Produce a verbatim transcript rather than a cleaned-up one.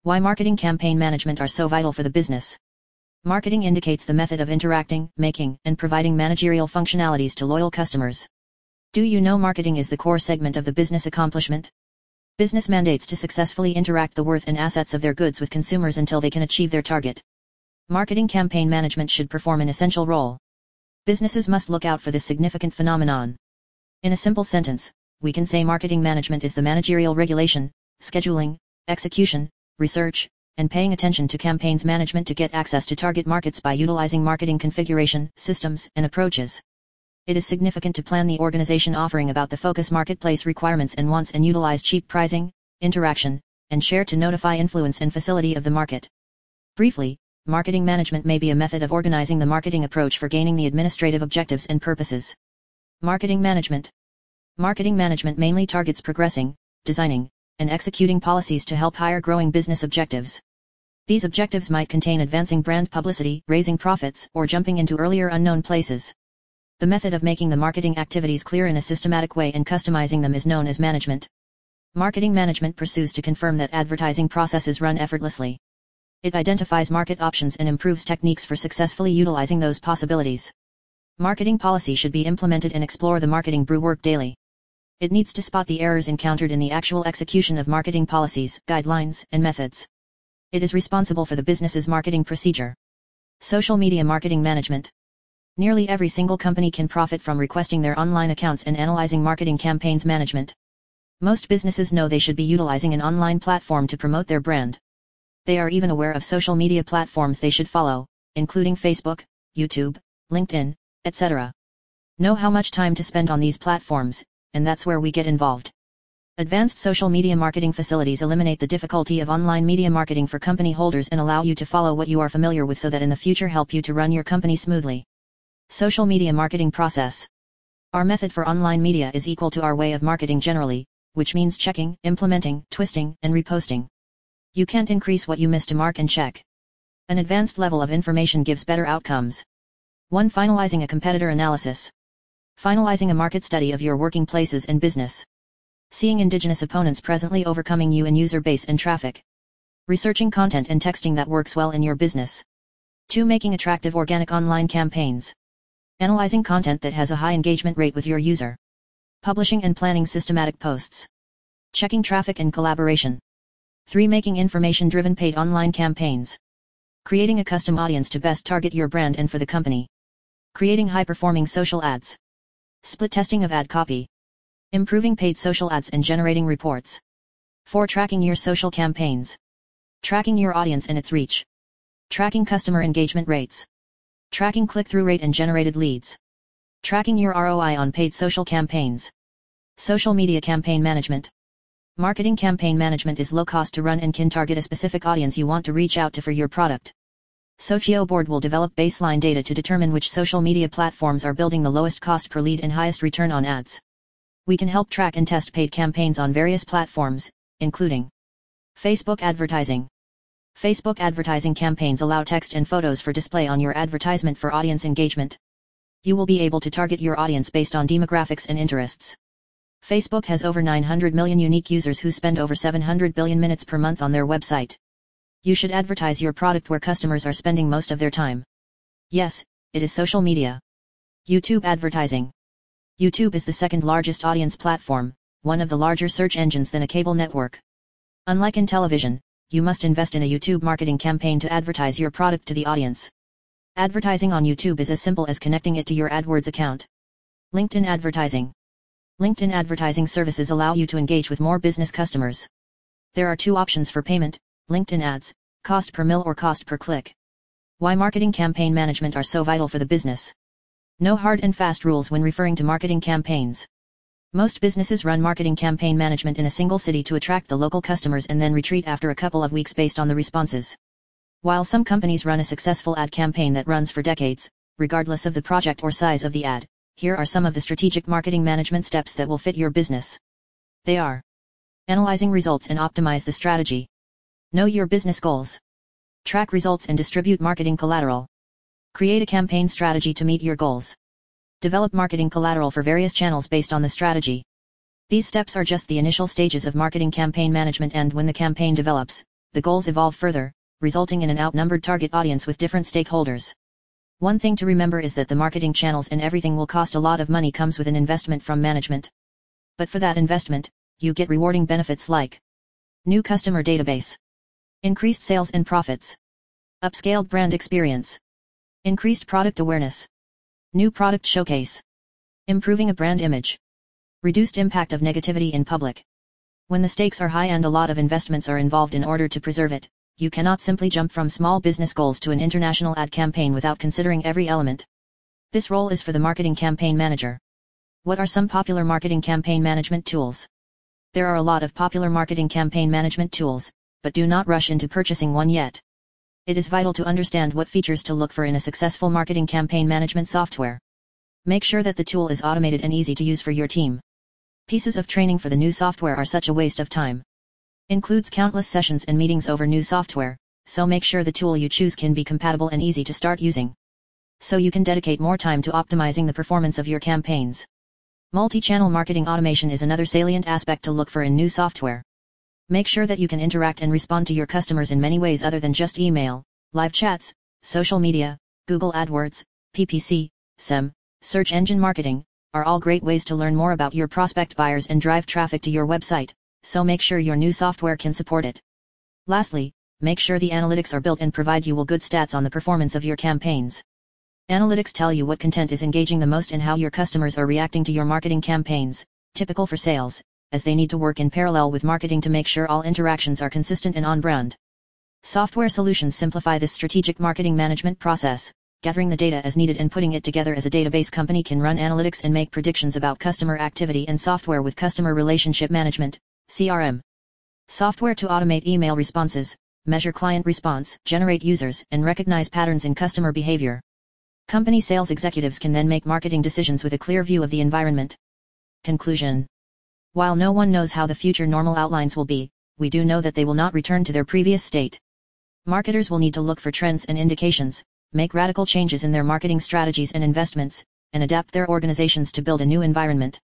Why marketing campaign management are so vital for the business. Marketing indicates the method of interacting, making, and providing managerial functionalities to loyal customers. Do you know marketing is the core segment of the business accomplishment? Business mandates to successfully interact the worth and assets of their goods with consumers until they can achieve their target. Marketing campaign management should perform an essential role. Businesses must look out for this significant phenomenon. In a simple sentence, we can say marketing management is the managerial regulation, scheduling, execution, research, and paying attention to campaigns management to get access to target markets by utilizing marketing configuration, systems, and approaches. It is significant to plan the organization offering about the focus marketplace requirements and wants and utilize cheap pricing, interaction, and share to notify influence and facility of the market. Briefly, marketing management may be a method of organizing the marketing approach for gaining the administrative objectives and purposes. Marketing management. Marketing management mainly targets progressing, designing, and executing policies to help higher growing business objectives. These objectives might contain advancing brand publicity, raising profits, or jumping into earlier unknown places. The method of making the marketing activities clear in a systematic way and customizing them is known as management. Marketing management pursues to confirm that advertising processes run effortlessly. It identifies market options and improves techniques for successfully utilizing those possibilities. Marketing policy should be implemented and explore the marketing brew work daily. It needs to spot the errors encountered in the actual execution of marketing policies, guidelines, and methods. It is responsible for the business's marketing procedure. Social media marketing management. Nearly every single company can profit from requesting their online accounts and analyzing marketing campaigns management. Most businesses know they should be utilizing an online platform to promote their brand. They are even aware of social media platforms they should follow, including Facebook, YouTube, LinkedIn, et cetera. Know how much time to spend on these platforms, and that's where we get involved. Advanced social media marketing facilities eliminate the difficulty of online media marketing for company holders and allow you to follow what you are familiar with so that in the future help you to run your company smoothly. Social media marketing process. Our method for online media is equal to our way of marketing generally, which means checking, implementing, twisting, and reposting. You can't increase what you miss to mark and check. An advanced level of information gives better outcomes. one Finalizing a competitor analysis. Finalizing a market study of your working places and business. Seeing indigenous opponents presently overcoming you in user base and traffic. Researching content and texting that works well in your business. two Making attractive organic online campaigns. Analyzing content that has a high engagement rate with your user. Publishing and planning systematic posts. Checking traffic and collaboration. three Making information-driven paid online campaigns. Creating a custom audience to best target your brand and for the company. Creating high-performing social ads. Split testing of ad copy. Improving paid social ads and generating reports. four Tracking your social campaigns. Tracking your audience and its reach. Tracking customer engagement rates. Tracking click-through rate and generated leads. Tracking your R O I on paid social campaigns. Social media campaign management. Marketing campaign management is low cost to run and can target a specific audience you want to reach out to for your product. Socio Board will develop baseline data to determine which social media platforms are building the lowest cost per lead and highest return on ads. We can help track and test paid campaigns on various platforms, including Facebook advertising. Facebook advertising campaigns allow text and photos for display on your advertisement for audience engagement. You will be able to target your audience based on demographics and interests. Facebook has over nine hundred million unique users who spend over seven hundred billion minutes per month on their website. You should advertise your product where customers are spending most of their time. Yes, it is social media. YouTube advertising. YouTube is the second largest audience platform, one of the larger search engines than a cable network. Unlike in television, you must invest in a YouTube marketing campaign to advertise your product to the audience. Advertising on YouTube is as simple as connecting it to your AdWords account. LinkedIn advertising. LinkedIn advertising services allow you to engage with more business customers. There are two options for payment: LinkedIn ads, cost per mil or cost per click. Why marketing campaign management are so vital for the business. No hard and fast rules when referring to marketing campaigns. Most businesses run marketing campaign management in a single city to attract the local customers and then retreat after a couple of weeks based on the responses. While some companies run a successful ad campaign that runs for decades, regardless of the project or size of the ad, here are some of the strategic marketing management steps that will fit your business. They are: analyzing results and optimize the strategy. Know your business goals. Track results and distribute marketing collateral. Create a campaign strategy to meet your goals. Develop marketing collateral for various channels based on the strategy. These steps are just the initial stages of marketing campaign management, and when the campaign develops, the goals evolve further, resulting in an outnumbered target audience with different stakeholders. One thing to remember is that the marketing channels and everything will cost a lot of money comes with an investment from management. But for that investment, you get rewarding benefits like new customer database, increased sales and profits, upscaled brand experience, increased product awareness, new product showcase, improving a brand image, reduced impact of negativity in public. When the stakes are high and a lot of investments are involved in order to preserve it, you cannot simply jump from small business goals to an international ad campaign without considering every element. This role is for the marketing campaign manager. What are some popular marketing campaign management tools? There are a lot of popular marketing campaign management tools, but do not rush into purchasing one yet. It is vital to understand what features to look for in a successful marketing campaign management software. Make sure that the tool is automated and easy to use for your team. Pieces of training for the new software are such a waste of time. Includes countless sessions and meetings over new software, so make sure the tool you choose can be compatible and easy to start using, so you can dedicate more time to optimizing the performance of your campaigns. Multi-channel marketing automation is another salient aspect to look for in new software. Make sure that you can interact and respond to your customers in many ways other than just email, live chats, social media, Google AdWords, P P C, S E M, search engine marketing, are all great ways to learn more about your prospect buyers and drive traffic to your website, so make sure your new software can support it. Lastly, make sure the analytics are built and provide you with good stats on the performance of your campaigns. Analytics tell you what content is engaging the most and how your customers are reacting to your marketing campaigns, typical for sales, as they need to work in parallel with marketing to make sure all interactions are consistent and on brand. Software solutions simplify this strategic marketing management process. Gathering the data as needed and putting it together as a database company can run analytics and make predictions about customer activity and software with customer relationship management, C R M. Software to automate email responses, measure client response, generate users, and recognize patterns in customer behavior. Company sales executives can then make marketing decisions with a clear view of the environment. Conclusion. While no one knows how the future normal outlines will be, we do know that they will not return to their previous state. Marketers will need to look for trends and indications, make radical changes in their marketing strategies and investments, and adapt their organizations to build a new environment.